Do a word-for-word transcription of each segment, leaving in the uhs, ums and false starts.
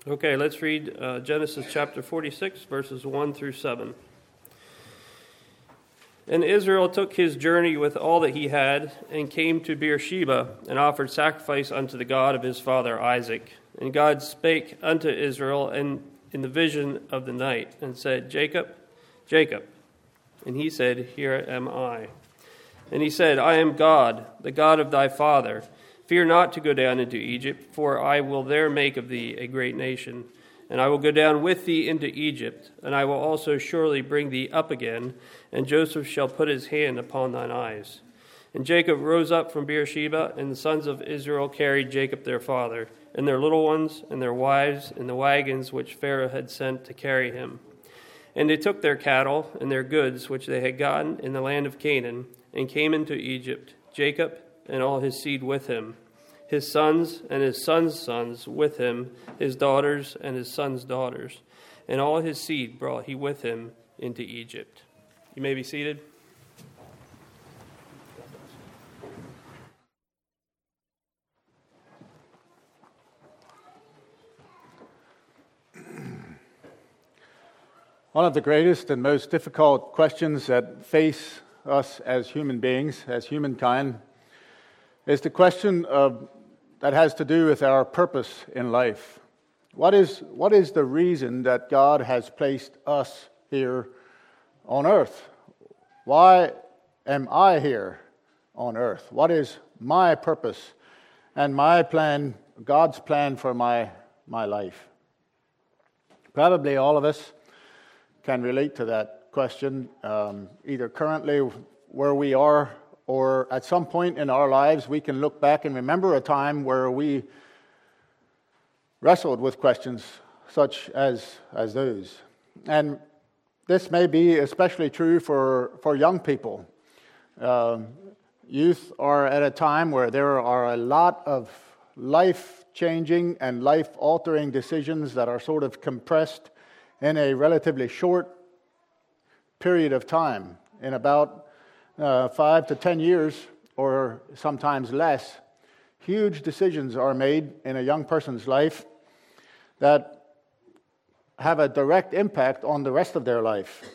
Okay, let's read uh, Genesis chapter forty-six, verses one through seven. And Israel took his journey with all that he had, and came to Beersheba, and offered sacrifice unto the God of his father Isaac. And God spake unto Israel in, in the vision of the night, and said, Jacob, Jacob. And he said, Here am I. And he said, I am God, the God of thy father. Fear not to go down into Egypt, for I will there make of thee a great nation. And I will go down with thee into Egypt, and I will also surely bring thee up again, and Joseph shall put his hand upon thine eyes. And Jacob rose up from Beersheba, and the sons of Israel carried Jacob their father, and their little ones, and their wives, in the wagons which Pharaoh had sent to carry him. And they took their cattle and their goods which they had gotten in the land of Canaan, and came into Egypt, Jacob and all his seed with him, his sons and his sons' sons with him, his daughters and his sons' daughters, and all his seed brought he with him into Egypt. You may be seated. One of the greatest and most difficult questions that face us as human beings, as humankind, is the question of, that has to do with our purpose in life. What is, what is the reason that God has placed us here on earth? Why am I here on earth? What is my purpose and my plan, God's plan for my, my life? Probably all of us can relate to that question, um, either currently where we are, or at some point in our lives we can look back and remember a time where we wrestled with questions such as, as those. And this may be especially true for, for young people. Um, youth are at a time where there are a lot of life-changing and life-altering decisions that are sort of compressed in a relatively short period of time, in about uh, five to ten years, or sometimes less. Huge decisions are made in a young person's life that have a direct impact on the rest of their life.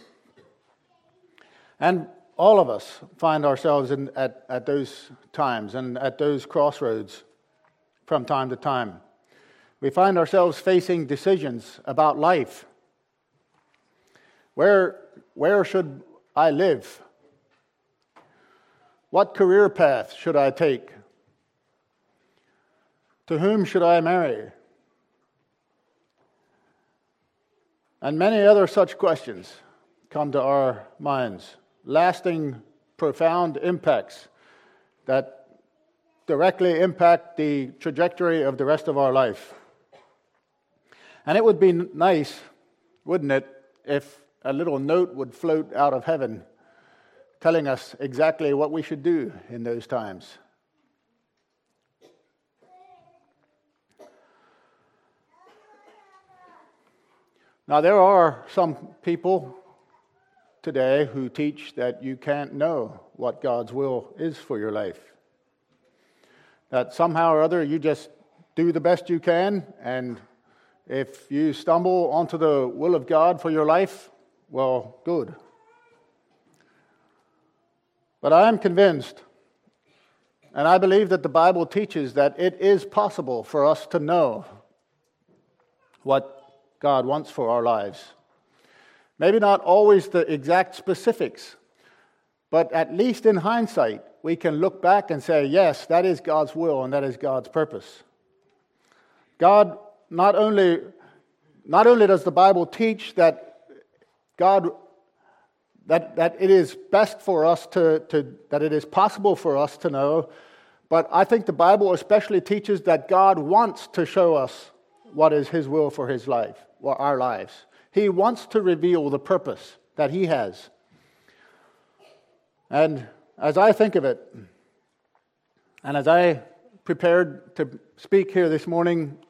And all of us find ourselves in, at, at those times and at those crossroads from time to time. We find ourselves facing decisions about life. Where, where should I live? What career path should I take? To whom should I marry? And many other such questions come to our minds, lasting, profound impacts that directly impact the trajectory of the rest of our life. And it would be nice, wouldn't it, if a little note would float out of heaven telling us exactly what we should do in those times. Now, there are some people today who teach that you can't know what God's will is for your life. That somehow or other you just do the best you can, and if you stumble onto the will of God for your life, well, good. But I am convinced, and I believe that the Bible teaches that it is possible for us to know what God wants for our lives. Maybe not always the exact specifics, but at least in hindsight, we can look back and say, yes, that is God's will and that is God's purpose. God not only, not only does the Bible teach that God, that, that it is best for us to, to, that it is possible for us to know, but I think the Bible especially teaches that God wants to show us what is His will for His life, or our lives. He wants to reveal the purpose that He has. And as I think of it, and as I prepared to speak here this morning,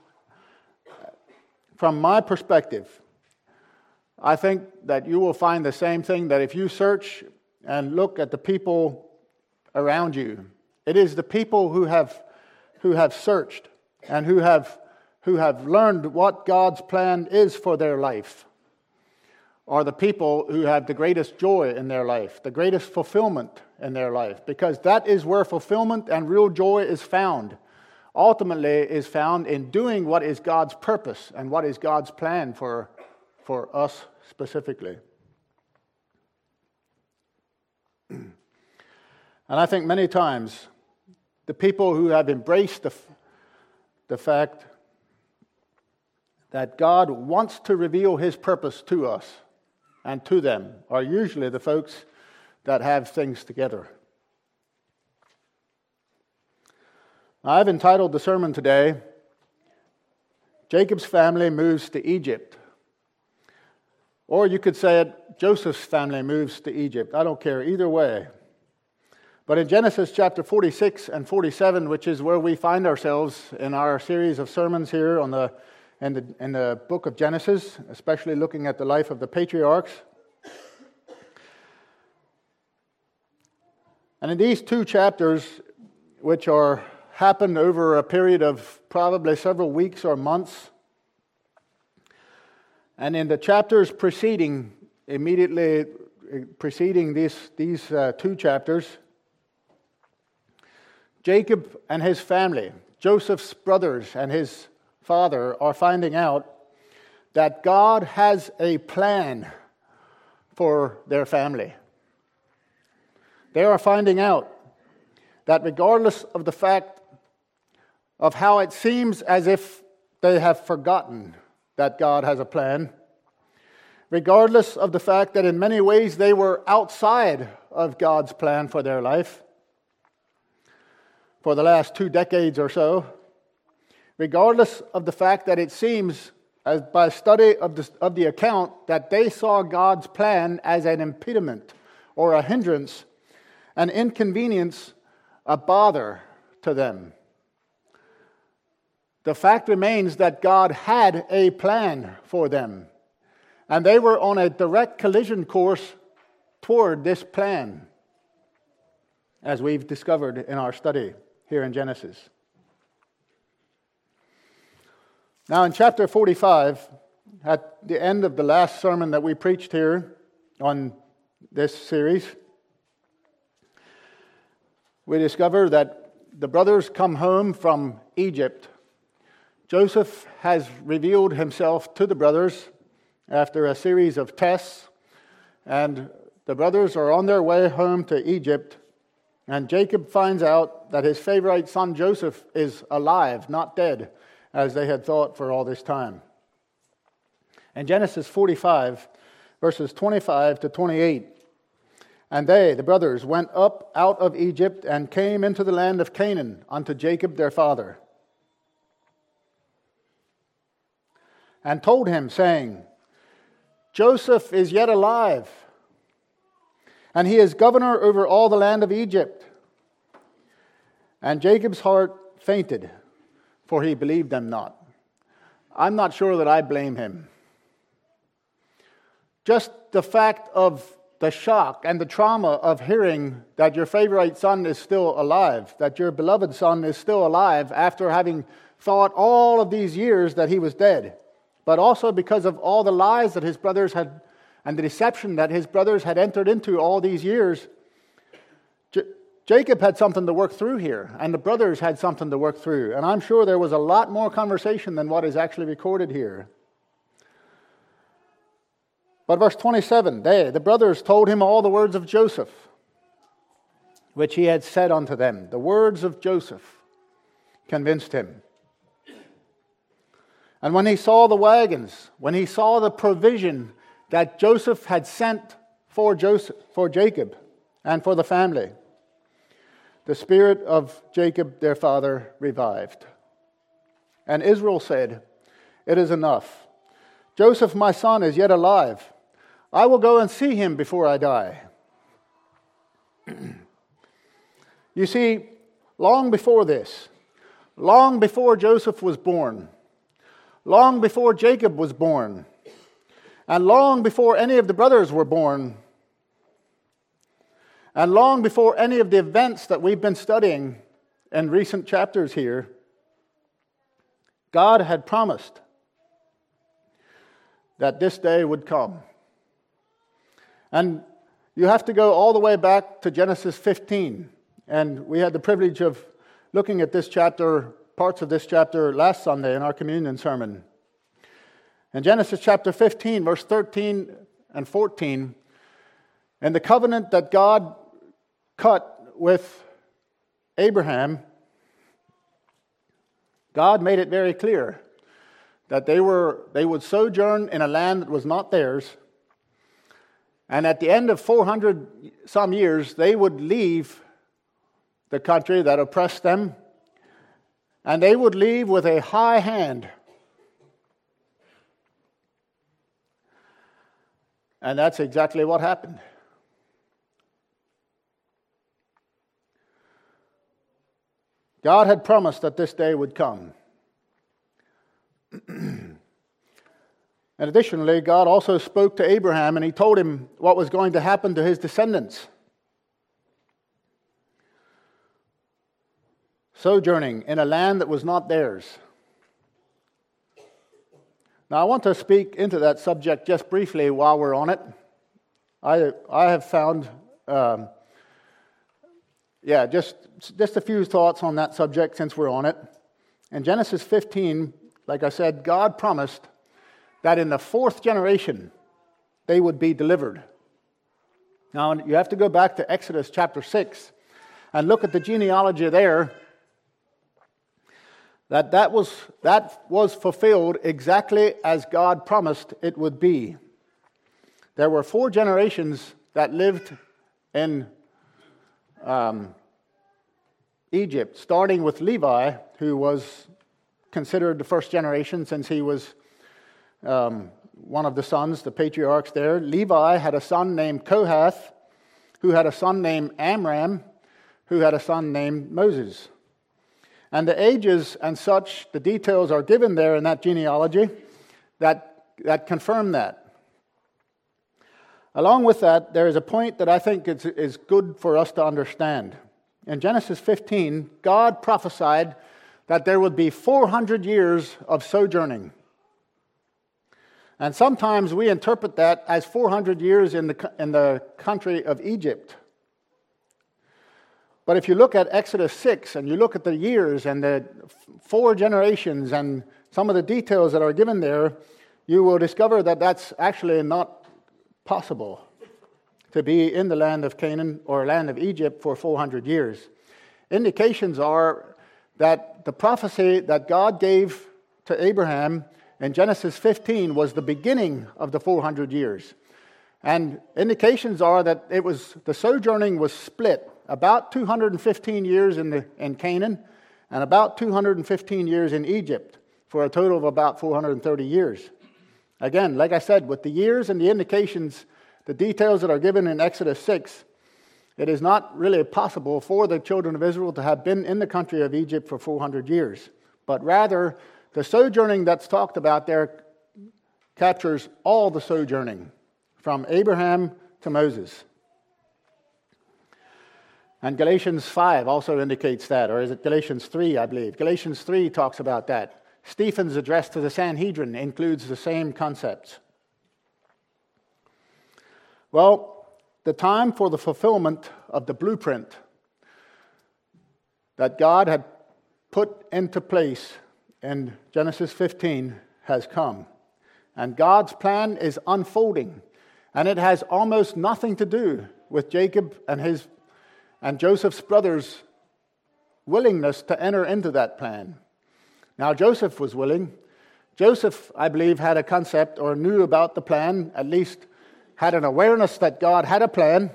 from my perspective, I think that you will find the same thing, that if you search and look at the people around you, it is the people who have who have searched and who have who have learned what God's plan is for their life are the people who have the greatest joy in their life, the greatest fulfillment in their life, because that is where fulfillment and real joy is found. Ultimately is found in doing what is God's purpose and what is God's plan for, for us specifically. And I think many times the people who have embraced the, the fact that God wants to reveal His purpose to us and to them are usually the folks that have things together. I've entitled the sermon today, Jacob's Family Moves to Egypt. Or you could say it, Joseph's family moves to Egypt. I don't care, either way. But in Genesis chapter forty-six and forty-seven, which is where we find ourselves in our series of sermons here on the in the, in the book of Genesis, especially looking at the life of the patriarchs. And in these two chapters, which are happened over a period of probably several weeks or months, and in the chapters preceding, immediately preceding these, these uh, two chapters, Jacob and his family, Joseph's brothers and his father, are finding out that God has a plan for their family. They are finding out that regardless of the fact of how it seems as if they have forgotten that God has a plan, regardless of the fact that in many ways they were outside of God's plan for their life for the last two decades or so, regardless of the fact that it seems, as by study of the, of the account, that they saw God's plan as an impediment or a hindrance, an inconvenience, a bother to them. The fact remains that God had a plan for them, and they were on a direct collision course toward this plan, as we've discovered in our study here in Genesis. Now, in chapter forty-five, at the end of the last sermon that we preached here on this series, we discover that the brothers come home from Egypt. Joseph has revealed himself to the brothers after a series of tests, and the brothers are on their way home to Egypt, and Jacob finds out that his favorite son Joseph is alive, not dead, as they had thought for all this time. In Genesis forty-five, verses twenty-five to twenty-eight, and they, the brothers, went up out of Egypt and came into the land of Canaan unto Jacob their father, and told him, saying, Joseph is yet alive, and he is governor over all the land of Egypt. And Jacob's heart fainted, for he believed them not. I'm not sure that I blame him. Just the fact of the shock and the trauma of hearing that your favorite son is still alive, that your beloved son is still alive after having thought all of these years that he was dead, but also because of all the lies that his brothers had and the deception that his brothers had entered into all these years. J- Jacob had something to work through here, and the brothers had something to work through. And I'm sure there was a lot more conversation than what is actually recorded here. But verse twenty-seven, they, the brothers, told him all the words of Joseph, which he had said unto them. The words of Joseph convinced him. And when he saw the wagons, when he saw the provision that Joseph had sent for Joseph, for Jacob and for the family, the spirit of Jacob their father revived. And Israel said, It is enough. Joseph my son is yet alive. I will go and see him before I die. You see, long before this, long before Joseph was born, long before Jacob was born, and long before any of the brothers were born, and long before any of the events that we've been studying in recent chapters here, God had promised that this day would come. And you have to go all the way back to Genesis fifteen. And we had the privilege of looking at this chapter, parts of this chapter, last Sunday in our communion sermon. In Genesis chapter fifteen, verse thirteen and fourteen, and the covenant that God cut with Abraham, God made it very clear that they were they would sojourn in a land that was not theirs, and at the end of four hundred some years, they would leave the country that oppressed them, and they would leave with a high hand. And that's exactly what happened. God had promised that this day would come. And additionally, God also spoke to Abraham and he told him what was going to happen to his descendants. Sojourning in a land that was not theirs. Now, I want to speak into that subject just briefly while we're on it. I I have found, um, yeah, just, just a few thoughts on that subject since we're on it. In Genesis fifteen, like I said, God promised that in the fourth generation they would be delivered. Now, you have to go back to Exodus chapter six and look at the genealogy there. That that was that was fulfilled exactly as God promised it would be. There were four generations that lived in um, Egypt, starting with Levi, who was considered the first generation since he was um, one of the sons, the patriarchs there. Levi had a son named Kohath, who had a son named Amram, who had a son named Moses. And the ages and such, the details are given there in that genealogy that, that confirm that. Along with that, there is a point that I think is, is good for us to understand. In Genesis fifteen, God prophesied that there would be four hundred years of sojourning. And sometimes we interpret that as four hundred years in the, in the country of Egypt. But if you look at Exodus six and you look at the years and the four generations and some of the details that are given there, you will discover that that's actually not possible to be in the land of Canaan or land of Egypt for four hundred years. Indications are that the prophecy that God gave to Abraham in Genesis fifteen was the beginning of the four hundred years. And indications are that it was the sojourning was split. About two hundred fifteen years in, the, in Canaan and about two hundred fifteen years in Egypt for a total of about four hundred thirty years. Again, like I said, with the years and the indications, the details that are given in Exodus six, it is not really possible for the children of Israel to have been in the country of Egypt for four hundred years. But rather, the sojourning that's talked about there captures all the sojourning from Abraham to Moses. And Galatians five also indicates that, or is it Galatians three, I believe. Galatians three talks about that. Stephen's address to the Sanhedrin includes the same concepts. Well, the time for the fulfillment of the blueprint that God had put into place in Genesis fifteen has come. And God's plan is unfolding. And it has almost nothing to do with Jacob and his and Joseph's brothers' willingness to enter into that plan. Now, Joseph was willing. Joseph, I believe, had a concept or knew about the plan, at least had an awareness that God had a plan.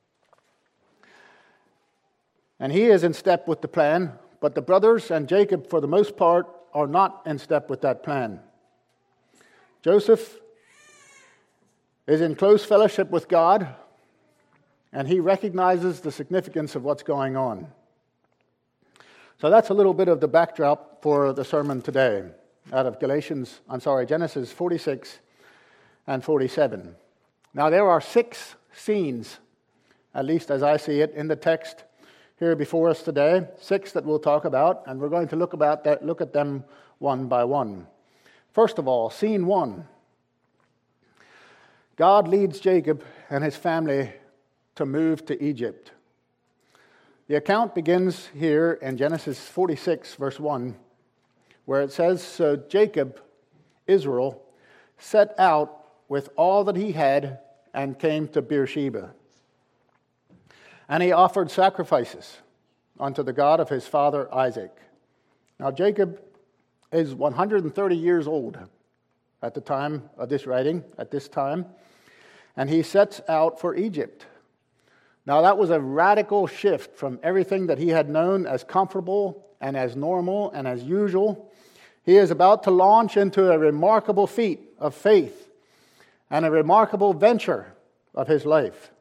And he is in step with the plan, but the brothers and Jacob, for the most part, are not in step with that plan. Joseph is in close fellowship with God, and he recognizes the significance of what's going on. So that's a little bit of the backdrop for the sermon today, out of Galatians, I'm sorry, Genesis forty-six and forty-seven. Now there are six scenes, at least as I see it, in the text here before us today, six that we'll talk about, and we're going to look about that, look at them one by one. First of all, scene one. God leads Jacob and his family to move to Egypt. The account begins here in Genesis forty-six, verse one, where it says, "So Jacob, Israel, set out with all that he had and came to Beersheba. And he offered sacrifices unto the God of his father Isaac." Now Jacob is one hundred thirty years old at the time of this writing, at this time, and he sets out for Egypt. Now that was a radical shift from everything that he had known as comfortable and as normal and as usual. He is about to launch into a remarkable feat of faith and a remarkable venture of his life.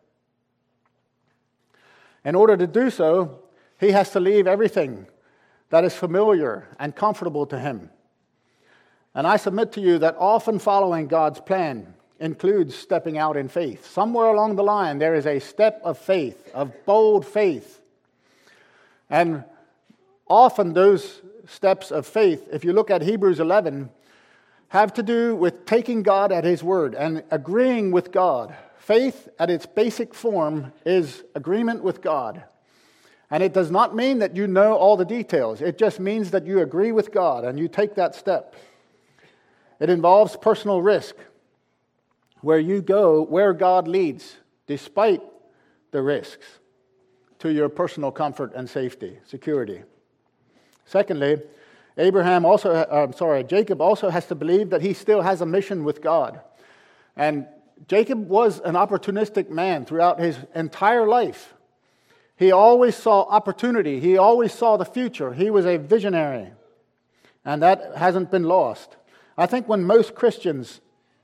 In order to do so, he has to leave everything that is familiar and comfortable to him. And I submit to you that often following God's plan includes stepping out in faith. Somewhere along the line, there is a step of faith, of bold faith. And often those steps of faith, if you look at Hebrews eleven, have to do with taking God at his word and agreeing with God. Faith at its basic form is agreement with God. And it does not mean that you know all the details. It just means that you agree with God and you take that step. It involves personal risk, where you go where God leads, despite the risks, to your personal comfort and safety, security. Secondly, Abraham also, uh, sorry, Jacob also has to believe that he still has a mission with God. And Jacob was an opportunistic man throughout his entire life. He always saw opportunity. He always saw the future. He was a visionary. And that hasn't been lost. I think when most Christians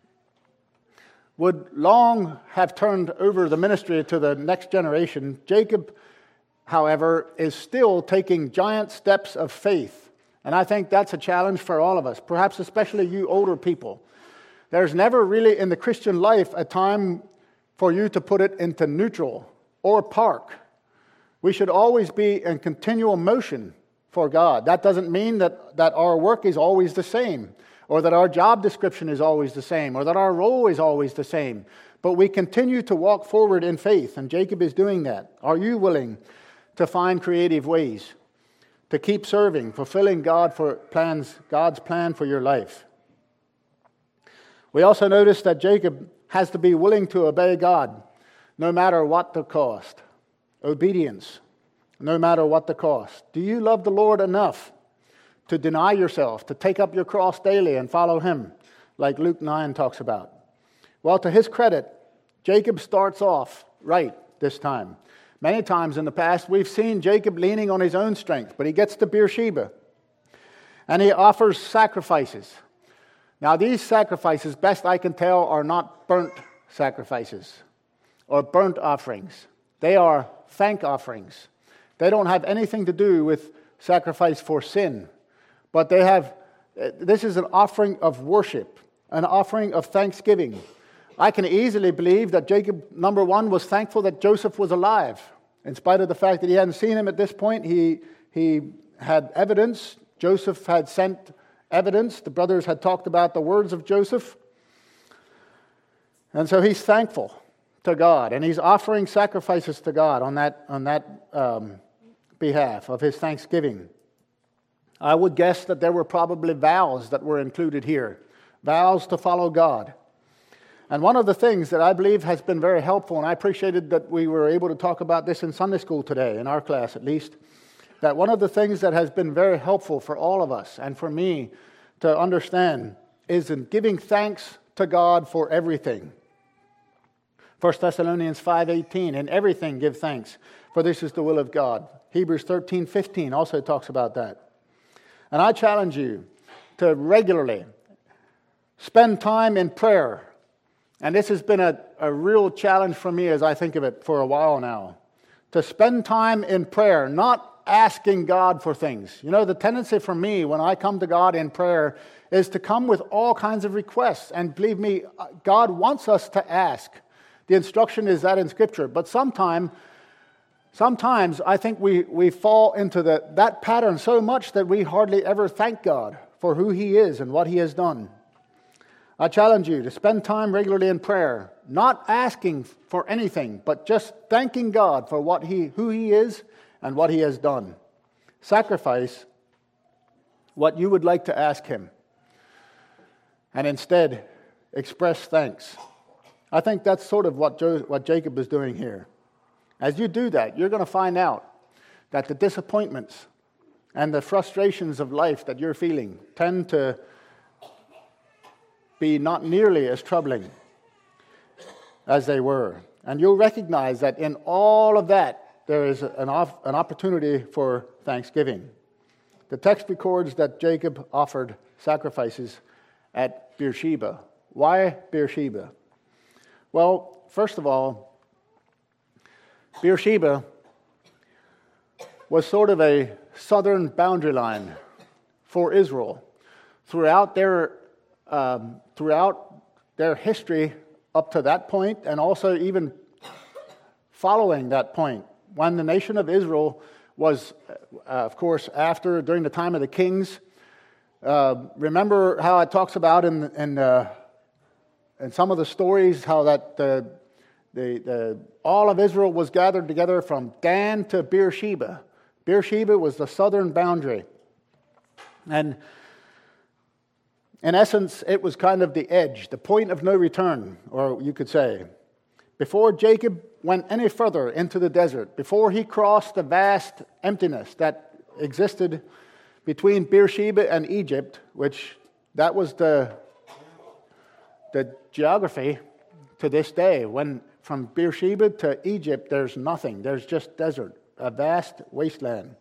would long have turned over the ministry to the next generation, Jacob, however, is still taking giant steps of faith. And I think that's a challenge for all of us, perhaps especially you older people. There's never really in the Christian life a time for you to put it into neutral or park. We should always be in continual motion for God. That doesn't mean that, that our work is always the same, or that our job description is always the same, or that our role is always the same. But we continue to walk forward in faith, and Jacob is doing that. Are you willing to find creative ways to keep serving, fulfilling God for plans, God's plan for your life? We also notice that Jacob has to be willing to obey God, no matter what the cost. Obedience, no matter what the cost. Do you love the Lord enough to deny yourself, to take up your cross daily and follow him, like Luke nine talks about? Well, to his credit, Jacob starts off right this time. Many times in the past, we've seen Jacob leaning on his own strength, but he gets to Beersheba, and he offers sacrifices. Now, these sacrifices, best I can tell, are not burnt sacrifices or burnt offerings. They are thank offerings. They don't have anything to do with sacrifice for sin, but they have, this is an offering of worship, an offering of thanksgiving. I can easily believe that Jacob, number one, was thankful that Joseph was alive. In spite of the fact that he hadn't seen him at this point, he, he had evidence. Joseph had sent evidence. The brothers had talked about the words of Joseph. And so he's thankful to God, and he's offering sacrifices to God on that, on that um, behalf of his thanksgiving. I would guess that there were probably vows that were included here, vows to follow God. And one of the things that I believe has been very helpful, and I appreciated that we were able to talk about this in Sunday school today, in our class at least, that one of the things that has been very helpful for all of us and for me to understand is in giving thanks to God for everything. First Thessalonians five eighteen, in everything give thanks, for this is the will of God. Hebrews thirteen fifteen also talks about that. And I challenge you to regularly spend time in prayer. And this has been a, a real challenge for me as I think of it for a while now. To spend time in prayer, not asking God for things. You know, the tendency for me when I come to God in prayer is to come with all kinds of requests. And believe me, God wants us to ask. The instruction is that in Scripture. But sometime, sometimes I think we, we fall into the, that pattern so much that we hardly ever thank God for who He is and what He has done. I challenge you to spend time regularly in prayer, not asking for anything, but just thanking God for what He, who He is and what He has done. Sacrifice what you would like to ask Him, and instead express thanks. I think that's sort of what, jo- what Jacob is doing here. As you do that, you're going to find out that the disappointments and the frustrations of life that you're feeling tend to be not nearly as troubling as they were. And you'll recognize that in all of that, there is an, off, an opportunity for thanksgiving. The text records that Jacob offered sacrifices at Beersheba. Why Beersheba? Well, first of all, Beersheba was sort of a southern boundary line for Israel throughout their um, throughout their history up to that point, and also even following that point, when the nation of Israel was, uh, of course, after during the time of the kings. Uh, remember how it talks about in in, uh, in some of the stories how that the, the the all of Israel was gathered together from Dan to Beersheba. Beersheba was the southern boundary. And in essence, it was kind of the edge, the point of no return, or you could say. Before Jacob went any further into the desert, before he crossed the vast emptiness that existed between Beersheba and Egypt, which that was the, the geography to this day. When from Beersheba to Egypt, there's nothing. There's just desert. A vast wasteland.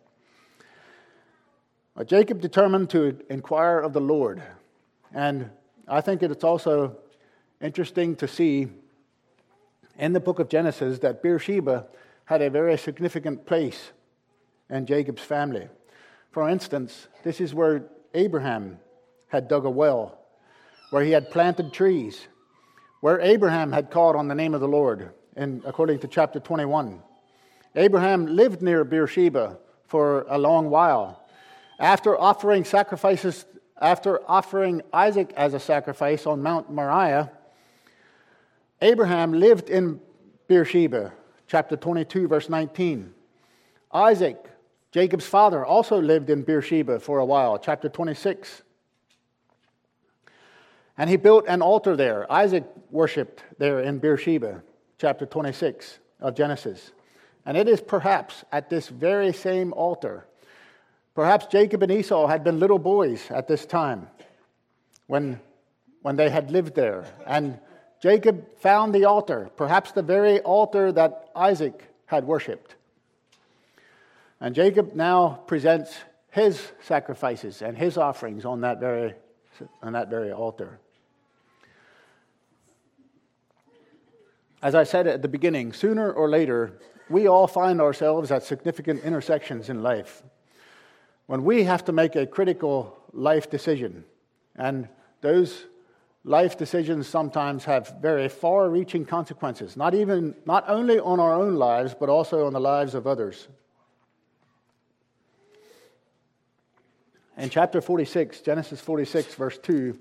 But Jacob determined to inquire of the Lord. And I think it's also interesting to see in the book of Genesis that Beersheba had a very significant place in Jacob's family. For instance, this is where Abraham had dug a well, where he had planted trees, where Abraham had called on the name of the Lord, in, according to chapter twenty-one. Abraham lived near Beersheba for a long while. After offering sacrifices, after offering Isaac as a sacrifice on Mount Moriah, Abraham lived in Beersheba, chapter twenty-two, verse nineteen. Isaac, Jacob's father, also lived in Beersheba for a while, chapter twenty-six. And he built an altar there. Isaac worshipped there in Beersheba, chapter twenty-six of Genesis. And it is perhaps at this very same altar, perhaps Jacob and Esau had been little boys at this time when, when they had lived there. And Jacob found the altar, perhaps the very altar that Isaac had worshipped. And Jacob now presents his sacrifices and his offerings on that very, on that very altar. As I said at the beginning, sooner or later, we all find ourselves at significant intersections in life when we have to make a critical life decision. And those life decisions sometimes have very far-reaching consequences, not even, not only on our own lives, but also on the lives of others. In chapter forty-six, Genesis forty-six, verse two,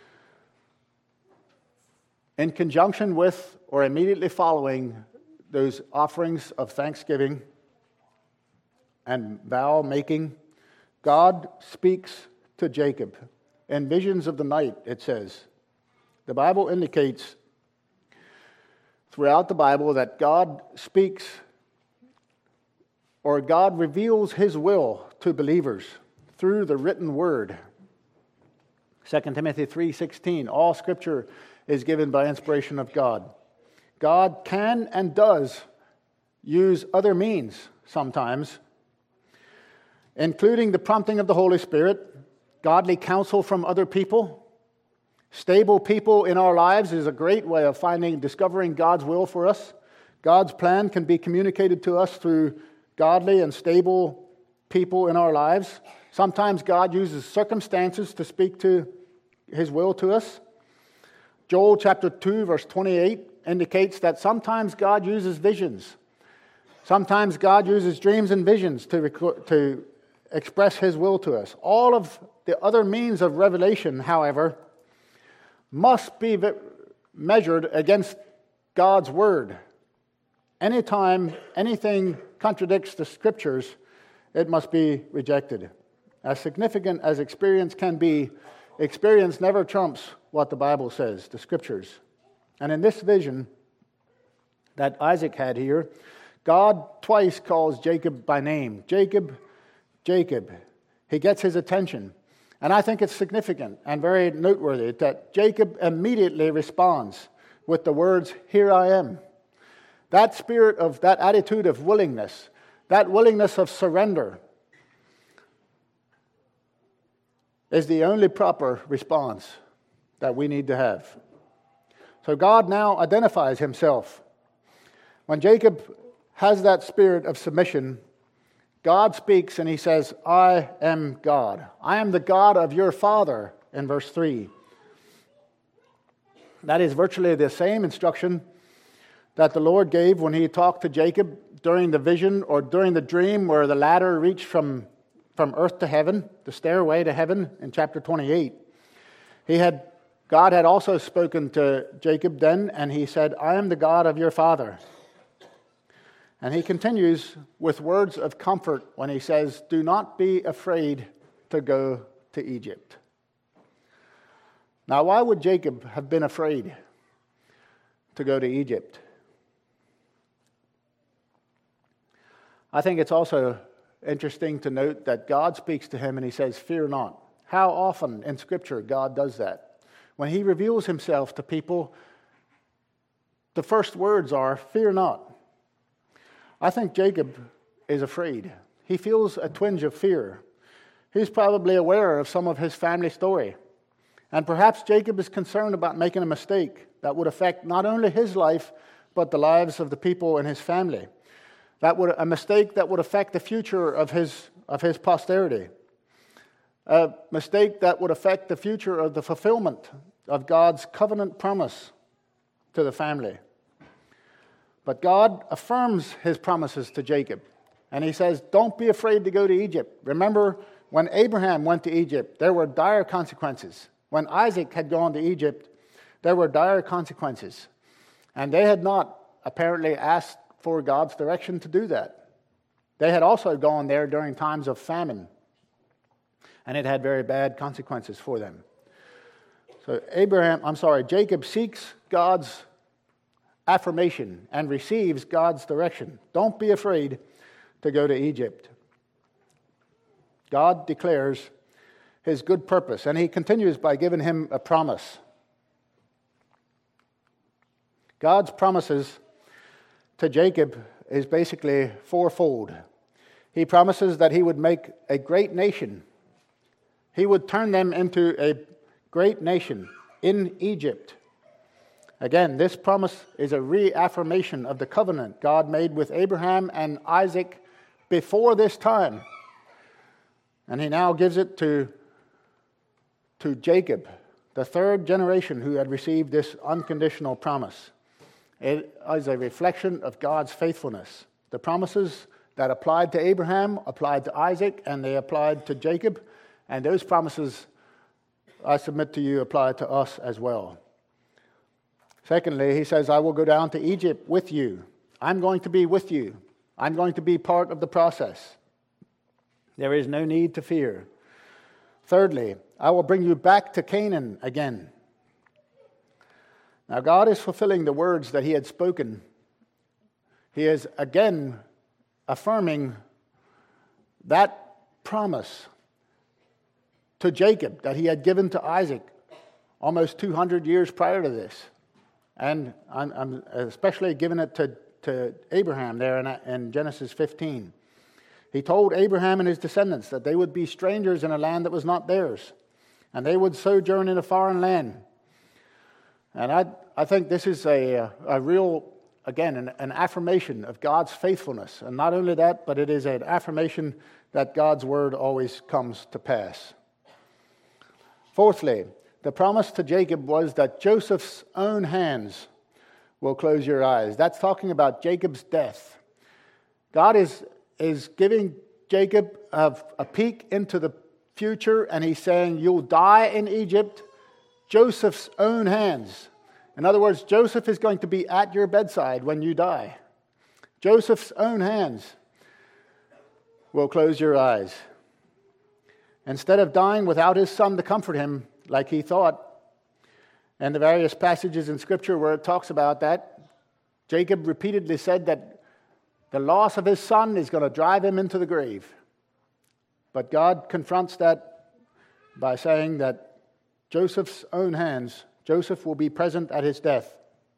in conjunction with or immediately following those offerings of thanksgiving and vow making, God speaks to Jacob in visions of the night, it says. The Bible indicates throughout the Bible that God speaks or God reveals His will to believers through the written word. Second Timothy three sixteen, all Scripture is given by inspiration of God. God can and does use other means sometimes, including the prompting of the Holy Spirit, godly counsel from other people. Stable people in our lives is a great way of finding, discovering God's will for us. God's plan can be communicated to us through godly and stable people in our lives. Sometimes God uses circumstances to speak to His will to us. Joel chapter two, verse twenty-eight indicates that sometimes God uses visions. Sometimes God uses dreams and visions to, record, to express His will to us. All of the the other means of revelation, however, must be measured against God's Word. Anytime anything contradicts the Scriptures, it must be rejected. As significant as experience can be, experience never trumps what the Bible says, the Scriptures. And in this vision that Isaac had here, God twice calls Jacob by name. Jacob, Jacob. He gets his attention. And I think it's significant and very noteworthy that Jacob immediately responds with the words, "Here I am." That spirit of, that attitude of willingness, that willingness of surrender is the only proper response that we need to have. So God now identifies himself. When Jacob has that spirit of submission, God speaks and he says, "I am God. I am the God of your father," in verse three. That is virtually the same instruction that the Lord gave when he talked to Jacob during the vision or during the dream where the ladder reached from, from earth to heaven, the stairway to heaven in chapter twenty-eight. He had, God had also spoken to Jacob then, and he said, "I am the God of your father." And he continues with words of comfort when he says, "Do not be afraid to go to Egypt." Now, why would Jacob have been afraid to go to Egypt? I think it's also interesting to note that God speaks to him and he says, "Fear not." How often in Scripture God does that? When he reveals himself to people, the first words are, "Fear not." I think Jacob is afraid. He feels a twinge of fear. He's probably aware of some of his family story. And perhaps Jacob is concerned about making a mistake that would affect not only his life, but the lives of the people in his family. That would a mistake that would affect the future of his, of his posterity. A mistake that would affect the future of the fulfillment of God's covenant promise to the family. But God affirms his promises to Jacob. And he says, "Don't be afraid to go to Egypt." Remember, when Abraham went to Egypt, there were dire consequences. When Isaac had gone to Egypt, there were dire consequences. And they had not apparently asked for God's direction to do that. They had also gone there during times of famine. And it had very bad consequences for them. So Abraham, I'm sorry, Jacob seeks God's affirmation and receives God's direction. Don't be afraid to go to Egypt. God declares his good purpose, and he continues by giving him a promise. God's promises to Jacob is basically fourfold. He promises that he would make a great nation. He would turn them into a great nation in Egypt. Again, this promise is a reaffirmation of the covenant God made with Abraham and Isaac before this time. And he now gives it to, to Jacob, the third generation who had received this unconditional promise. It is a reflection of God's faithfulness. The promises that applied to Abraham applied to Isaac, and they applied to Jacob. And those promises, I submit to you, apply to us as well. Secondly, he says, "I will go down to Egypt with you." I'm going to be with you. I'm going to be part of the process. There is no need to fear. Thirdly, "I will bring you back to Canaan again." Now, God is fulfilling the words that he had spoken. He is again affirming that promise to Jacob that he had given to Isaac almost two hundred years prior to this. And I'm, I'm especially giving it to, to Abraham there in, in Genesis fifteen. He told Abraham and his descendants that they would be strangers in a land that was not theirs, and they would sojourn in a foreign land. And I, I think this is a, a real, again, an, an affirmation of God's faithfulness. And not only that, but it is an affirmation that God's word always comes to pass. Fourthly, the promise to Jacob was that Joseph's own hands will close your eyes. That's talking about Jacob's death. God is, is giving Jacob a, a peek into the future, and he's saying, you'll die in Egypt, Joseph's own hands. In other words, Joseph is going to be at your bedside when you die. Joseph's own hands will close your eyes. Instead of dying without his son to comfort him, like he thought, and the various passages in Scripture where it talks about that, Jacob repeatedly said that the loss of his son is going to drive him into the grave. But God confronts that by saying that Joseph's own hands, Joseph will be present at his death.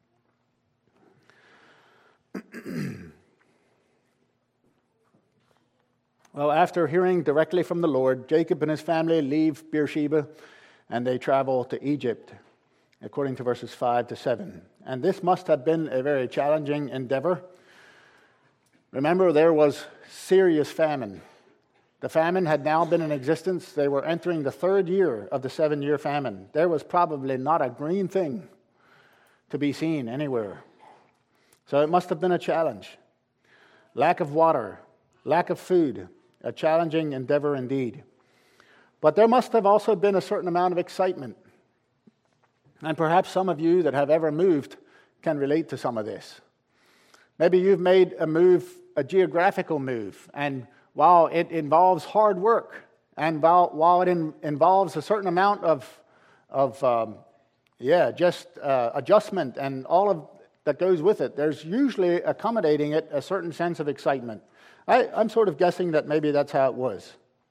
Well, after hearing directly from the Lord, Jacob and his family leave Beersheba and they travel to Egypt, according to verses five to seven. And this must have been a very challenging endeavor. Remember, there was serious famine. The famine had now been in existence. They were entering the third year of the seven-year famine. There was probably not a green thing to be seen anywhere. So it must have been a challenge. Lack of water, lack of food, a challenging endeavor indeed. But there must have also been a certain amount of excitement. And perhaps some of you that have ever moved can relate to some of this. Maybe you've made a move, a geographical move, and while it involves hard work, and while, while it in, involves a certain amount of, of um, yeah, just uh, adjustment and all of that goes with it, there's usually accommodating it a certain sense of excitement. I, I'm sort of guessing that maybe that's how it was.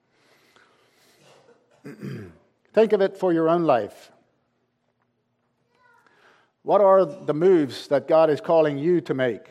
Think of it for your own life. What are the moves that God is calling you to make?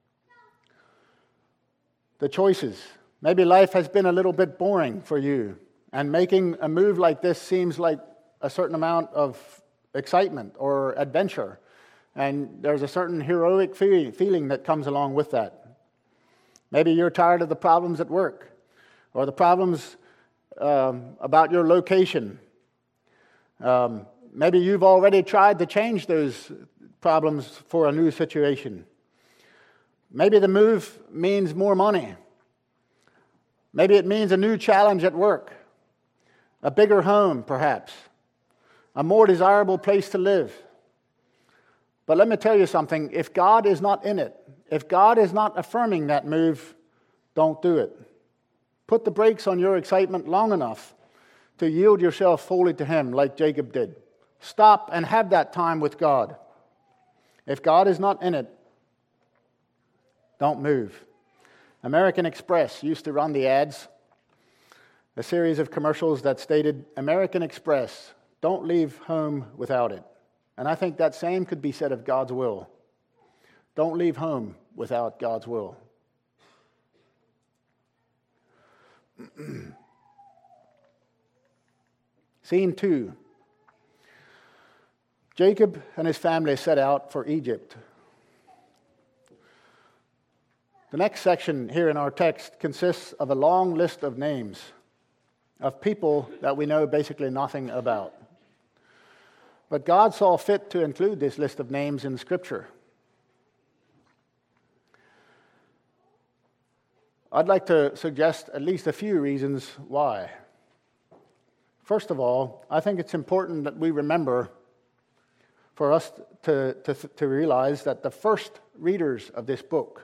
The choices. Maybe life has been a little bit boring for you, and making a move like this seems like a certain amount of excitement or adventure, and there's a certain heroic feeling that comes along with that. Maybe you're tired of the problems at work, or the problems um, about your location. Um, maybe you've already tried to change those problems for a new situation. Maybe the move means more money. Maybe it means a new challenge at work, a bigger home, perhaps, a more desirable place to live. But let me tell you something, if God is not in it, if God is not affirming that move, don't do it. Put the brakes on your excitement long enough to yield yourself fully to Him, like Jacob did. Stop and have that time with God. If God is not in it, don't move. American Express used to run the ads, a series of commercials that stated, American Express, don't leave home without it. And I think that same could be said of God's will. Don't leave home without God's will. Scene two. Jacob and his family set out for Egypt. The next section here in our text consists of a long list of names of people that we know basically nothing about. But God saw fit to include this list of names in Scripture. I'd like to suggest at least a few reasons why. First of all, I think it's important that we remember for us to, to, to realize that the first readers of this book,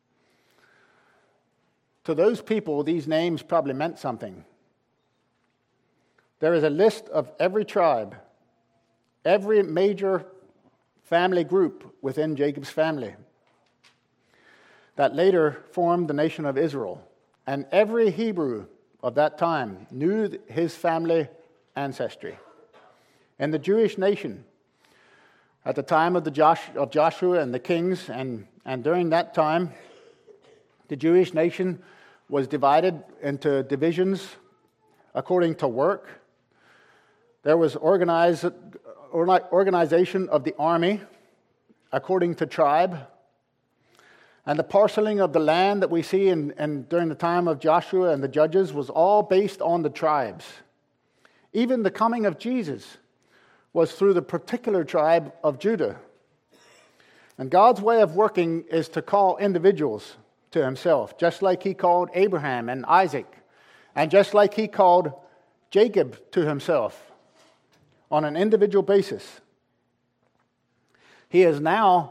to those people, these names probably meant something. There is a list of every tribe, every major family group within Jacob's family that later formed the nation of Israel. And every Hebrew of that time knew his family ancestry. In the Jewish nation, at the time of, the Josh, of Joshua and the kings, and, and during that time, the Jewish nation was divided into divisions according to work. There was organized, organization of the army according to tribe. And the parceling of the land that we see in, in, during the time of Joshua and the judges was all based on the tribes. Even the coming of Jesus was through the particular tribe of Judah. And God's way of working is to call individuals to Himself, just like He called Abraham and Isaac, and just like He called Jacob to himself on an individual basis, he is now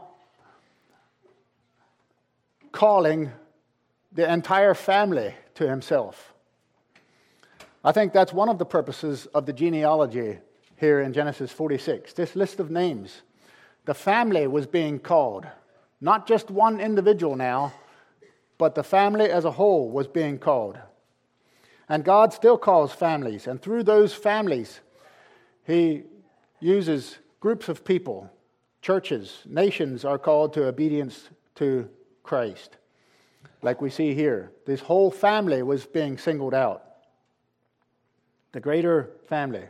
calling the entire family to himself. I think that's one of the purposes of the genealogy here in Genesis forty-six. This list of names, the family was being called. Not just one individual now, but the family as a whole was being called. And God still calls families, and through those families, He uses groups of people. Churches, nations are called to obedience to Christ. Like we see here, this whole family was being singled out. The greater family.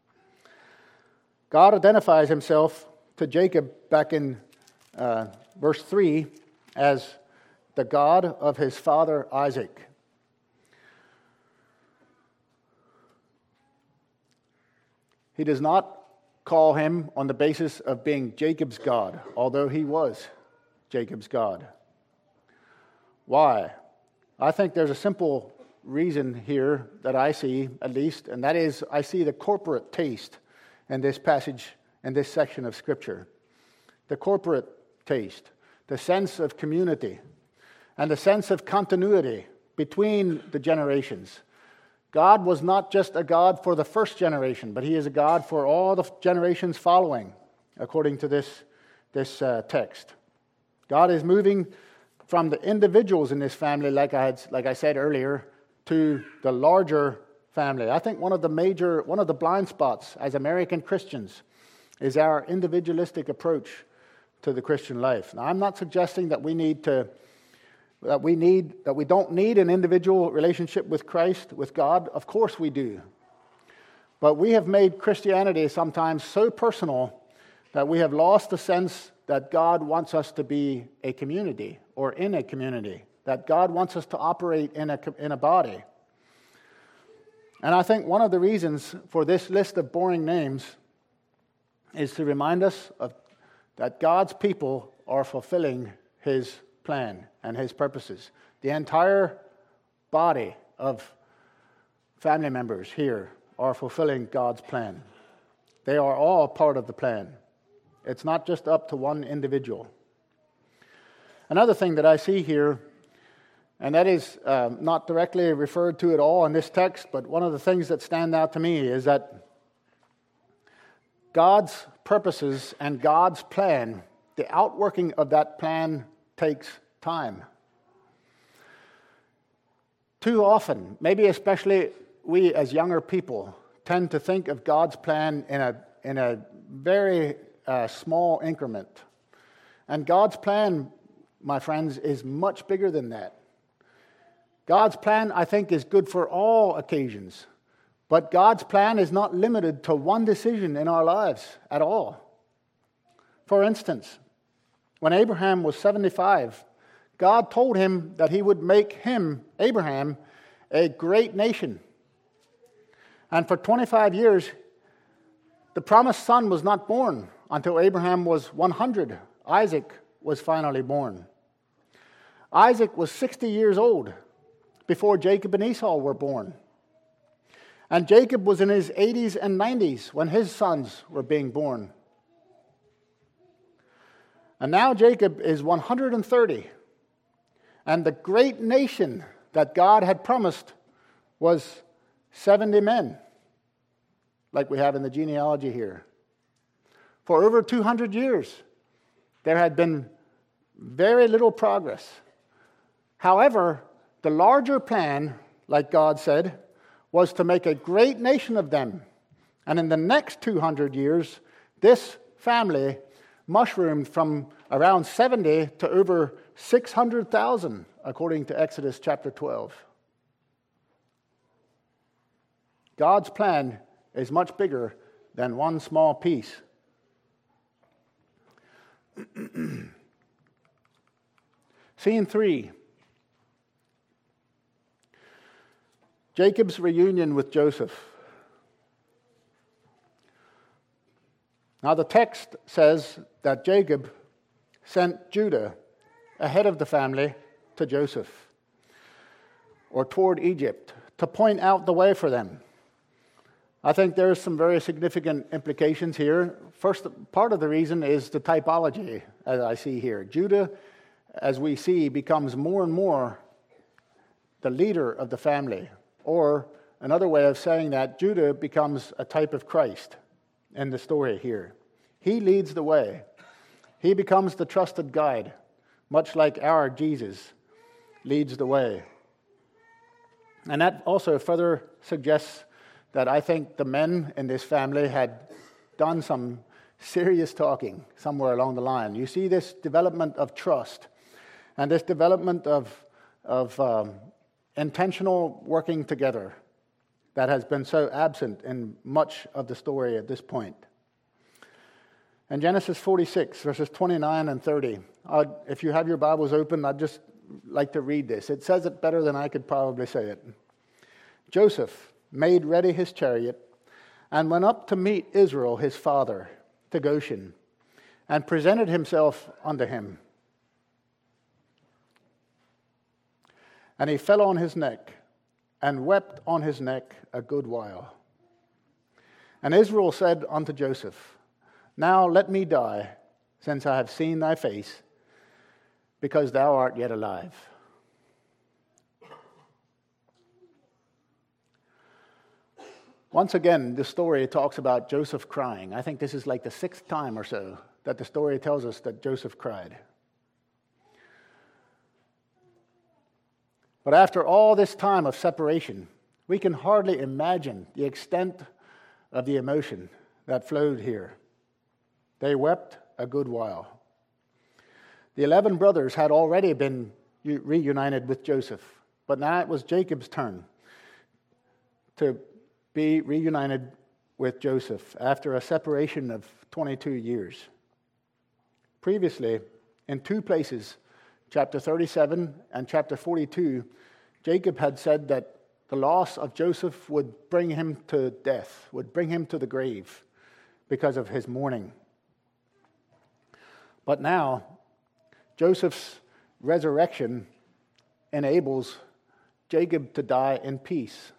God identifies Himself to Jacob back in uh, verse three as the God of his father Isaac. He does not call him on the basis of being Jacob's God, although he was Jacob's God. Why? I think there's a simple reason here that I see, at least, and that is I see the corporate taste in this passage, in this section of Scripture. The corporate taste, the sense of community, and the sense of continuity between the generations. God was not just a God for the first generation, but He is a God for all the generations following, according to this, this uh, text. God is moving from the individuals in this family, like I had, like I said earlier, to the larger family. I think one of the major, one of the blind spots as American Christians is our individualistic approach to the Christian life. Now, I'm not suggesting that we need to, that we need, that we don't need an individual relationship with Christ, with God. Of course we do. But we have made Christianity sometimes so personal that we have lost the sense that God wants us to be a community or in a community, that God wants us to operate in a, in a body. And I think one of the reasons for this list of boring names is to remind us of that God's people are fulfilling His plan and His purposes. The entire body of family members here are fulfilling God's plan. They are all part of the plan. It's not just up to one individual. Another thing that I see here, and that is uh, not directly referred to at all in this text, but one of the things that stand out to me is that God's purposes and God's plan, the outworking of that plan takes time. Too often, maybe especially we as younger people, tend to think of God's plan in a in a very uh, small increment. And God's plan, my friends, is much bigger than that. God's plan, I think, is good for all occasions. But God's plan is not limited to one decision in our lives at all. For instance, when Abraham was seventy-five, God told him that He would make him, Abraham, a great nation. And for twenty-five years, the promised son was not born until Abraham was one hundred. Isaac was finally born. Isaac was sixty years old before Jacob and Esau were born. And Jacob was in his eighties and nineties when his sons were being born. And now Jacob is one hundred thirty. And the great nation that God had promised was seventy men, like we have in the genealogy here. For over two hundred years, there had been very little progress. However, the larger plan, like God said, was to make a great nation of them. And in the next two hundred years, this family mushroomed from around seventy to over six hundred thousand, according to Exodus chapter twelve. God's plan is much bigger than one small piece. Scene three. Jacob's reunion with Joseph. Now the text says that Jacob sent Judah ahead of the family to Joseph, or toward Egypt, to point out the way for them. I think there's some very significant implications here. First, part of the reason is the typology, as I see here. Judah, as we see, becomes more and more the leader of the family. Or another way of saying that, Judah becomes a type of Christ in the story here. He leads the way. He becomes the trusted guide, much like our Jesus leads the way. And that also further suggests that I think the men in this family had done some serious talking somewhere along the line. You see this development of trust and this development of, of um, intentional working together that has been so absent in much of the story at this point. In Genesis forty-six, verses twenty-nine and thirty, I'd, if you have your Bibles open, I'd just like to read this. It says it better than I could probably say it. Joseph made ready his chariot, and went up to meet Israel his father to Goshen, and presented himself unto him. And he fell on his neck, and wept on his neck a good while. And Israel said unto Joseph, Now let me die, since I have seen thy face, because thou art yet alive. Once again, the story talks about Joseph crying. I think this is like the sixth time or so that the story tells us that Joseph cried. But after all this time of separation, we can hardly imagine the extent of the emotion that flowed here. They wept a good while. The eleven brothers had already been reunited with Joseph, but now it was Jacob's turn to be reunited with Joseph after a separation of twenty-two years. Previously, in two places, chapter thirty-seven and chapter forty-two, Jacob had said that the loss of Joseph would bring him to death, would bring him to the grave because of his mourning. But now, Joseph's resurrection enables Jacob to die in peace.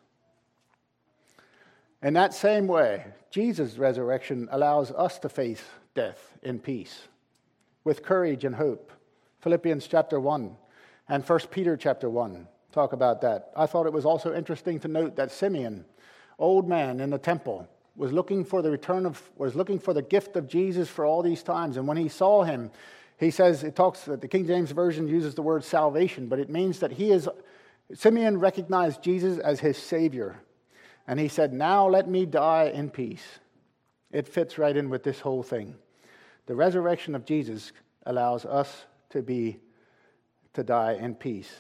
In that same way, Jesus' resurrection allows us to face death in peace, with courage and hope. Philippians chapter one and First Peter chapter one talk about that. I thought it was also interesting to note that Simeon, old man in the temple, was looking for the return of, was looking for the gift of Jesus for all these times. And when he saw him, he says, it talks, the King James Version uses the word salvation, but it means that he is, Simeon recognized Jesus as his Savior. And he said, now let me die in peace. It fits right in with this whole thing. The resurrection of Jesus allows us to be, to die in peace.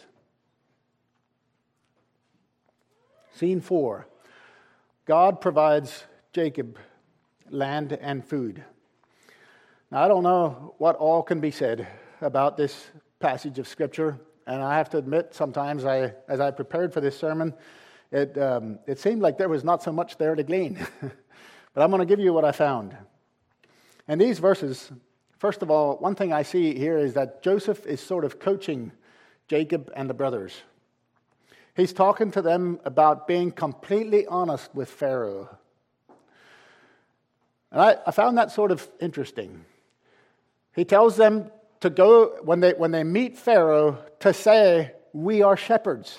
Scene four. God provides Jacob land and food. Now, I don't know what all can be said about this passage of Scripture, and I have to admit, sometimes I, as I prepared for this sermon, it um, it seemed like there was not so much there to glean. But I'm going to give you what I found. In these verses, first of all, one thing I see here is that Joseph is sort of coaching Jacob and the brothers. He's talking to them about being completely honest with Pharaoh. And I, I found that sort of interesting. He tells them to go, when they, when they meet Pharaoh, to say, we are shepherds.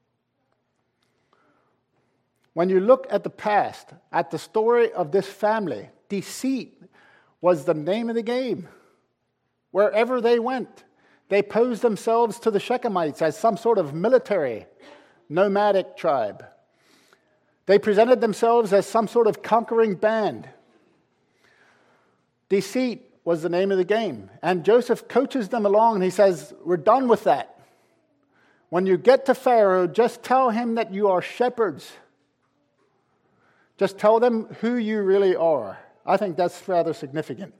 When you look at the past, at the story of this family, deceit was the name of the game. Wherever they went, they posed themselves to the Shechemites as some sort of military, nomadic tribe. They presented themselves as some sort of conquering band. Deceit was the name of the game. And Joseph coaches them along and he says, we're done with that. When you get to Pharaoh, just tell him that you are shepherds. Just tell them who you really are. I think that's rather significant.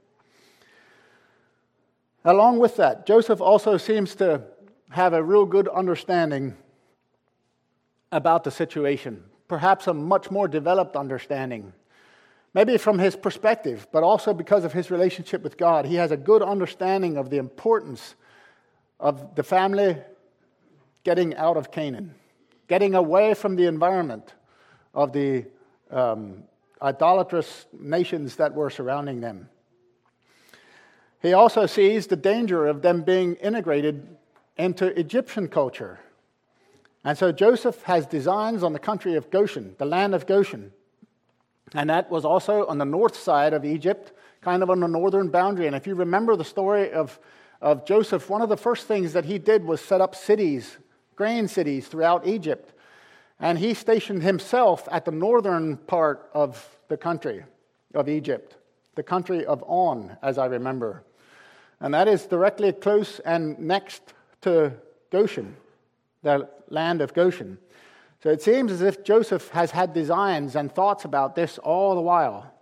Along with that, Joseph also seems to have a real good understanding about the situation, perhaps a much more developed understanding. Maybe from his perspective, but also because of his relationship with God. He has a good understanding of the importance of the family getting out of Canaan, getting away from the environment of the um, idolatrous nations that were surrounding them. He also sees the danger of them being integrated into Egyptian culture. And so Joseph has designs on the country of Goshen, the land of Goshen. And that was also on the north side of Egypt, kind of on the northern boundary. And if you remember the story of, of Joseph, one of the first things that he did was set up cities, grain cities throughout Egypt. And he stationed himself at the northern part of the country of Egypt, the country of On, as I remember. And that is directly close and next to Goshen, the land of Goshen. So it seems as if Joseph has had designs and thoughts about this all the while.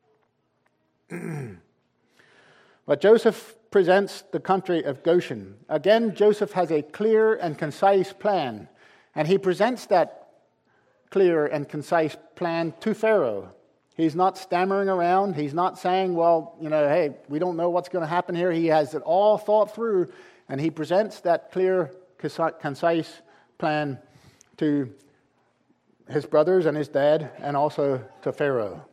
But Joseph presents the country of Goshen. Again, Joseph has a clear and concise plan, and he presents that clear and concise plan to Pharaoh. He's not stammering around. He's not saying, well, you know, hey, we don't know what's going to happen here. He has it all thought through, and he presents that clear, concise plan to his brothers and his dad, and also to Pharaoh.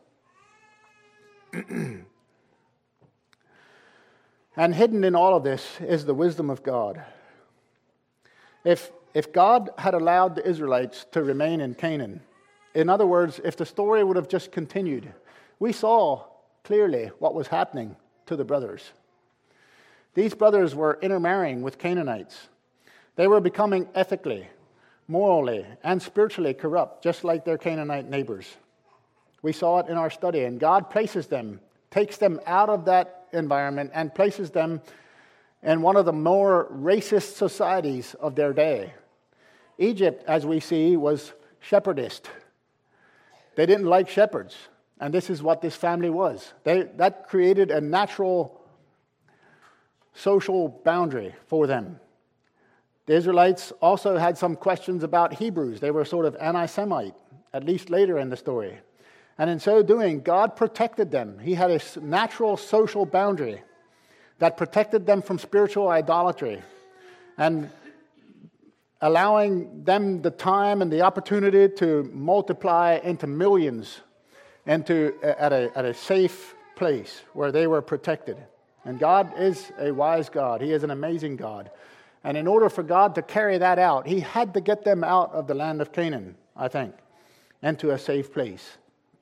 And hidden in all of this is the wisdom of God. If If God had allowed the Israelites to remain in Canaan, in other words, if the story would have just continued, we saw clearly what was happening to the brothers. These brothers were intermarrying with Canaanites. They were becoming ethically, morally, and spiritually corrupt, just like their Canaanite neighbors. We saw it in our study, and God places them, takes them out of that environment and places them in one of the more racist societies of their day. Egypt, as we see, was shepherdist. They didn't like shepherds, and this is what this family was. They, that created a natural social boundary for them. The Israelites also had some questions about Hebrews. They were sort of anti-Semite, at least later in the story. And in so doing, God protected them. He had a natural social boundary that protected them from spiritual idolatry and allowing them the time and the opportunity to multiply into millions into, at, a, at a safe place where they were protected. And God is a wise God. He is an amazing God. And in order for God to carry that out, He had to get them out of the land of Canaan, I think, into a safe place.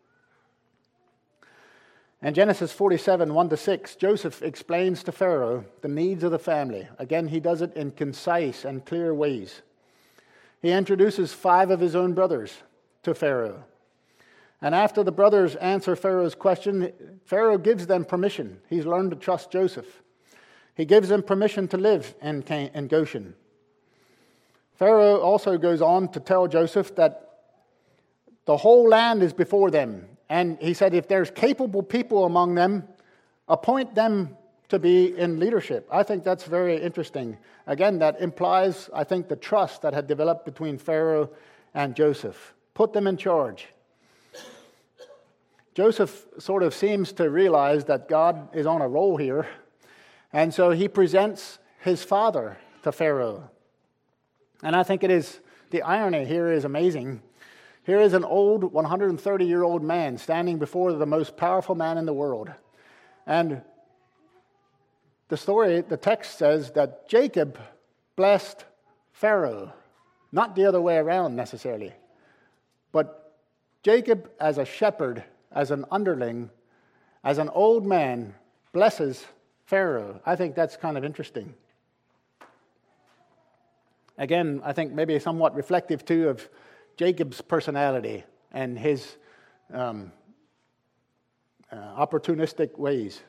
In Genesis forty-seven, one to six, Joseph explains to Pharaoh the needs of the family. Again, he does it in concise and clear ways. He introduces five of his own brothers to Pharaoh. And after the brothers answer Pharaoh's question, Pharaoh gives them permission. He's learned to trust Joseph. He gives them permission to live in, Can- in Goshen. Pharaoh also goes on to tell Joseph that the whole land is before them. And he said, if there's capable people among them, appoint them to be in leadership. I think that's very interesting. Again, that implies, I think, the trust that had developed between Pharaoh and Joseph. Put them in charge. Joseph sort of seems to realize that God is on a roll here. And so he presents his father to Pharaoh. And I think it is, the irony here is amazing. Here is an old one hundred thirty-year-old man standing before the most powerful man in the world. And the story, the text says that Jacob blessed Pharaoh. Not the other way around necessarily. But Jacob as a shepherd, as an underling, as an old man, blesses Pharaoh. I think that's kind of interesting. Again, I think maybe somewhat reflective too of Jacob's personality and his um, uh, opportunistic ways.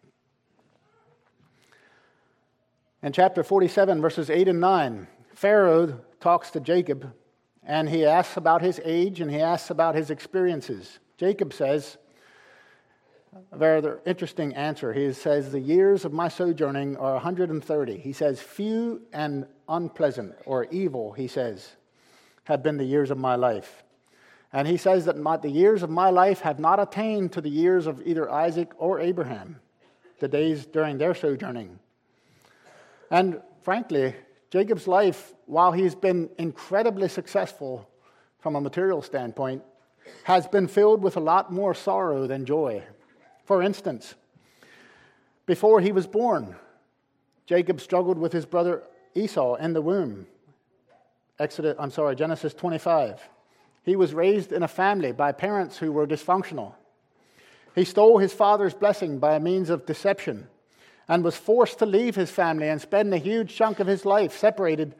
In chapter forty-seven, verses eight and nine, Pharaoh talks to Jacob, and he asks about his age and he asks about his experiences. Jacob says, a very interesting answer. He says, the years of my sojourning are one hundred thirty. He says, few and unpleasant, or evil, he says, have been the years of my life. And he says that my, the years of my life have not attained to the years of either Isaac or Abraham, the days during their sojourning. And frankly, Jacob's life, while he's been incredibly successful from a material standpoint, has been filled with a lot more sorrow than joy. For instance, before he was born, Jacob struggled with his brother Esau in the womb. Exodus, I'm sorry, Genesis twenty-five. He was raised in a family by parents who were dysfunctional. He stole his father's blessing by means of deception and was forced to leave his family and spend a huge chunk of his life separated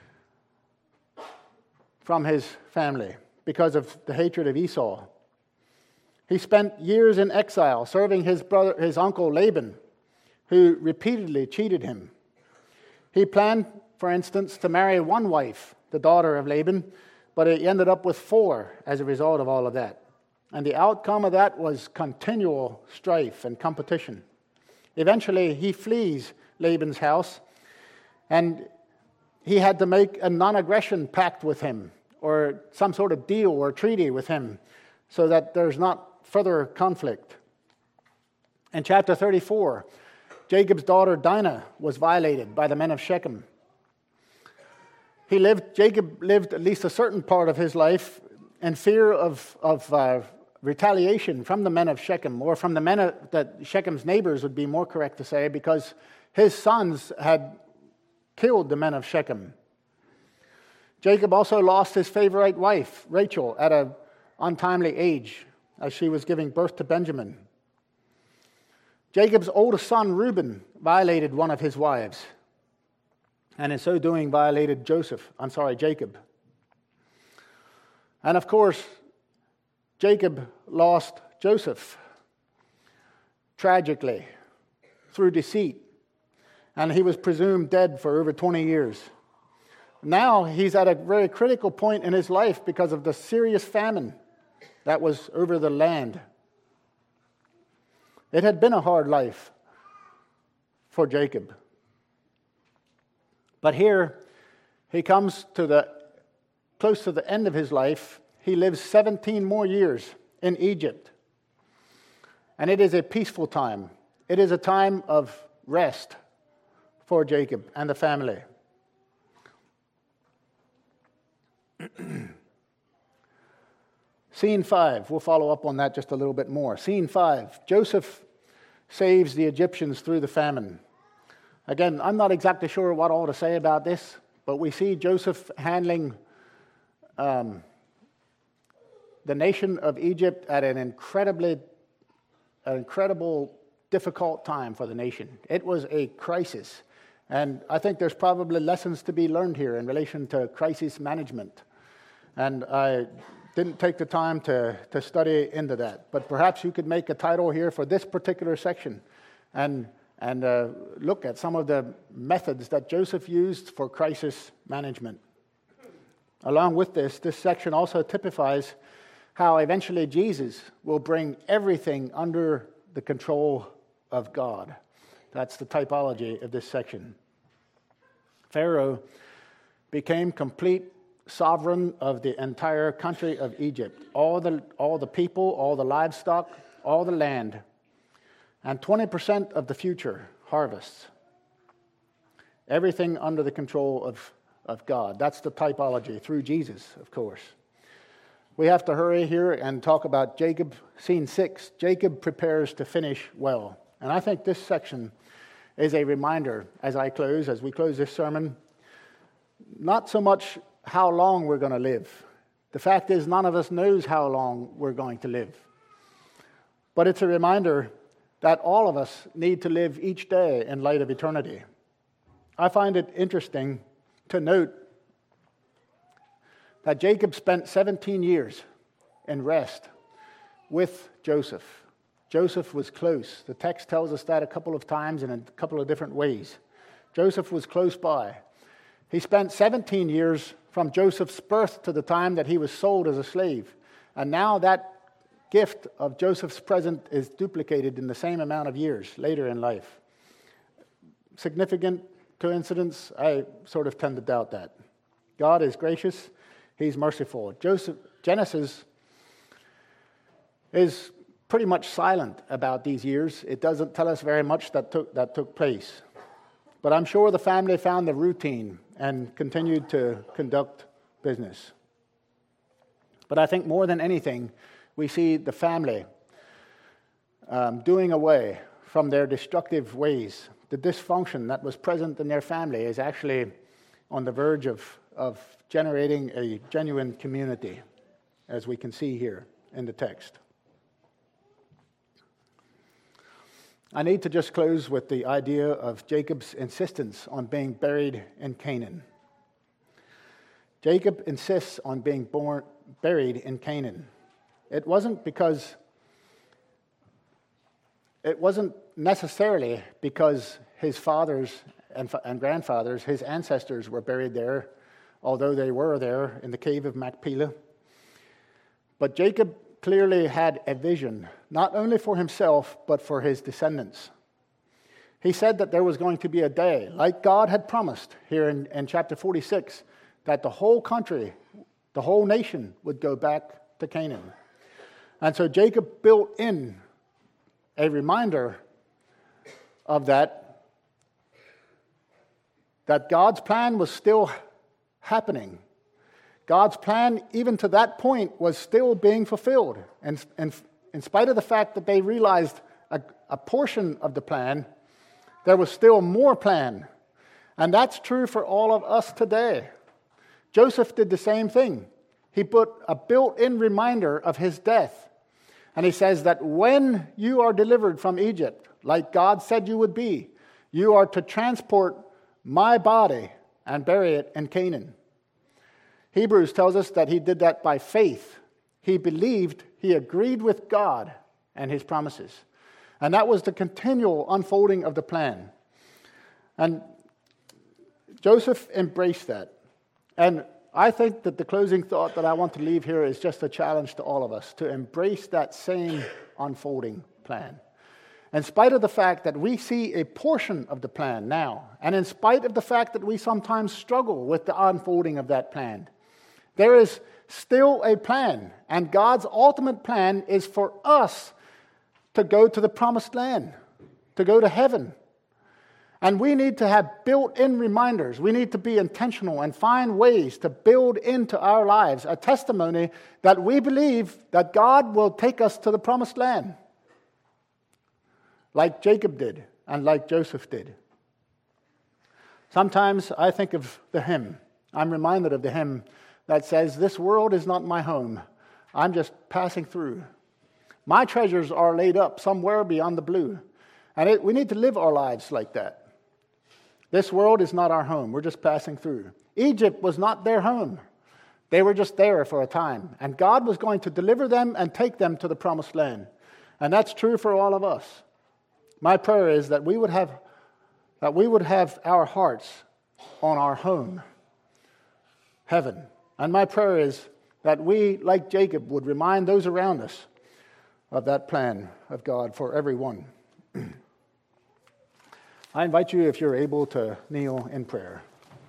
from his family because of the hatred of Esau. He spent years in exile serving his brother, his uncle Laban, who repeatedly cheated him. He planned, for instance, to marry one wife, the daughter of Laban, but he ended up with four as a result of all of that. And the outcome of that was continual strife and competition. Eventually, he flees Laban's house, and he had to make a non-aggression pact with him, or some sort of deal or treaty with him, so that there's not further conflict. In chapter thirty-four, Jacob's daughter Dinah was violated by the men of Shechem. He lived, Jacob lived at least a certain part of his life in fear of, of uh, retaliation from the men of Shechem, or from the men of, that Shechem's neighbors would be more correct to say, because his sons had killed the men of Shechem. Jacob also lost his favorite wife, Rachel, at an untimely age, as she was giving birth to Benjamin. Jacob's oldest son, Reuben, violated one of his wives, and in so doing violated Joseph, I'm sorry, Jacob. And of course, Jacob lost Joseph tragically through deceit, and he was presumed dead for over twenty years. Now he's at a very critical point in his life because of the serious famine that was over the land. It had been a hard life for Jacob. But here, he comes to the close to the end of his life. He lives seventeen more years in Egypt. And it is a peaceful time. It is a time of rest for Jacob and the family. Scene five, we'll follow up on that just a little bit more. Scene five, Joseph saves the Egyptians through the famine. Again, I'm not exactly sure what all to say about this, but we see Joseph handling um, the nation of Egypt at an incredibly, an incredible, difficult time for the nation. It was a crisis, and I think there's probably lessons to be learned here in relation to crisis management. And I didn't take the time to, to study into that, but perhaps you could make a title here for this particular section, and and uh, look at some of the methods that Joseph used for crisis management. Along with this, this section also typifies how eventually Jesus will bring everything under the control of God. That's the typology of this section. Pharaoh became complete sovereign of the entire country of Egypt, all the, all the people, all the livestock, all the land, and twenty percent of the future harvests. Everything under the control of, of God. That's the typology through Jesus, of course. We have to hurry here and talk about Jacob. Scene six, Jacob prepares to finish well. And I think this section is a reminder as I close, as we close this sermon, not so much how long we're going to live. The fact is, none of us knows how long we're going to live. But it's a reminder that all of us need to live each day in light of eternity. I find it interesting to note that Jacob spent seventeen years in rest with Joseph. Joseph was close. The text tells us that a couple of times in a couple of different ways. Joseph was close by. He spent seventeen years from Joseph's birth to the time that he was sold as a slave. And now that gift of Joseph's present is duplicated in the same amount of years later in life. Significant coincidence? I sort of tend to doubt that. God is gracious. He's merciful. Joseph, Genesis is pretty much silent about these years. It doesn't tell us very much that took, that took place. But I'm sure the family found the routine and continued to conduct business. But I think more than anything, we see the family um, doing away from their destructive ways. The dysfunction that was present in their family is actually on the verge of, of generating a genuine community, as we can see here in the text. I need to just close with the idea of Jacob's insistence on being buried in Canaan. Jacob insists on being born, buried in Canaan. It wasn't because, it wasn't necessarily because his fathers and, and grandfathers, his ancestors were buried there, although they were there in the cave of Machpelah. But Jacob clearly had a vision, not only for himself, but for his descendants. He said that there was going to be a day, like God had promised here in, in chapter forty-six, that the whole country, the whole nation would go back to Canaan. And so Jacob built in a reminder of that, that God's plan was still happening. God's plan, even to that point, was still being fulfilled. And, and in spite of the fact that they realized a, a portion of the plan, there was still more plan. And that's true for all of us today. Joseph did the same thing. He put a built-in reminder of his death. And he says that when you are delivered from Egypt, like God said you would be, you are to transport my body and bury it in Canaan. Hebrews tells us that he did that by faith. He believed, he agreed with God and his promises. And that was the continual unfolding of the plan. And Joseph embraced that. And I think that the closing thought that I want to leave here is just a challenge to all of us to embrace that same unfolding plan. In spite of the fact that we see a portion of the plan now, and in spite of the fact that we sometimes struggle with the unfolding of that plan, there is still a plan, and God's ultimate plan is for us to go to the promised land, to go to heaven. And we need to have built-in reminders. We need to be intentional and find ways to build into our lives a testimony that we believe that God will take us to the promised land, like Jacob did and like Joseph did. Sometimes I think of the hymn. I'm reminded of the hymn that says, "This world is not my home. I'm just passing through. My treasures are laid up somewhere beyond the blue." And it, we need to live our lives like that. This world is not our home. We're just passing through. Egypt was not their home. They were just there for a time. And God was going to deliver them and take them to the promised land. And that's true for all of us. My prayer is that we would have, that we would have our hearts on our home, heaven. And my prayer is that we, like Jacob, would remind those around us of that plan of God for everyone. I invite you, if you're able, to kneel in prayer.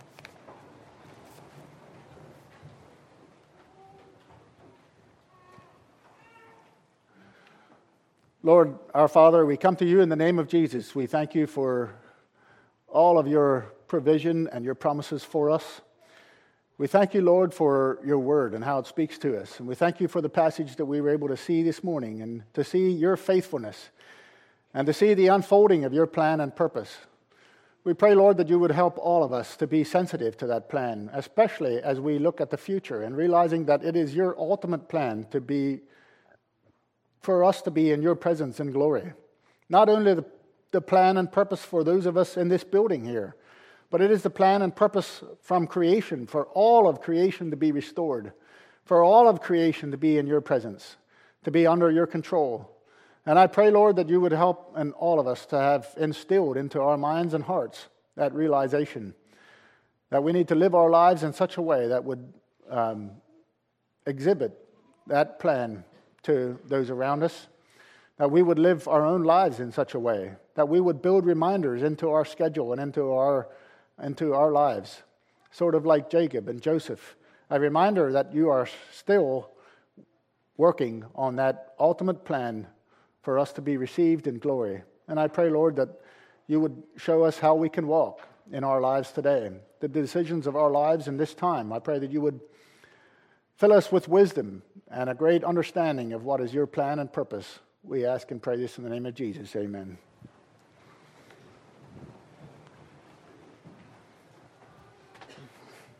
Lord, our Father, we come to you in the name of Jesus. We thank you for all of your provision and your promises for us. We thank you, Lord, for your word and how it speaks to us. And we thank you for the passage that we were able to see this morning and to see your faithfulness and to see the unfolding of your plan and purpose. We pray, Lord, that you would help all of us to be sensitive to that plan, especially as we look at the future and realizing that it is your ultimate plan to be, for us to be in your presence and glory. Not only the, the plan and purpose for those of us in this building here, but it is the plan and purpose from creation, for all of creation to be restored, for all of creation to be in your presence, to be under your control. And I pray, Lord, that you would help in all of us to have instilled into our minds and hearts that realization that we need to live our lives in such a way that would um, exhibit that plan to those around us, that we would live our own lives in such a way, that we would build reminders into our schedule and into our into our lives, sort of like Jacob and Joseph, a reminder that you are still working on that ultimate plan for us to be received in glory. And I pray, Lord, that you would show us how we can walk in our lives today, the decisions of our lives in this time. I pray that you would Fill us with wisdom and a great understanding of what is your plan and purpose. We ask and pray this in the name of Jesus. Amen.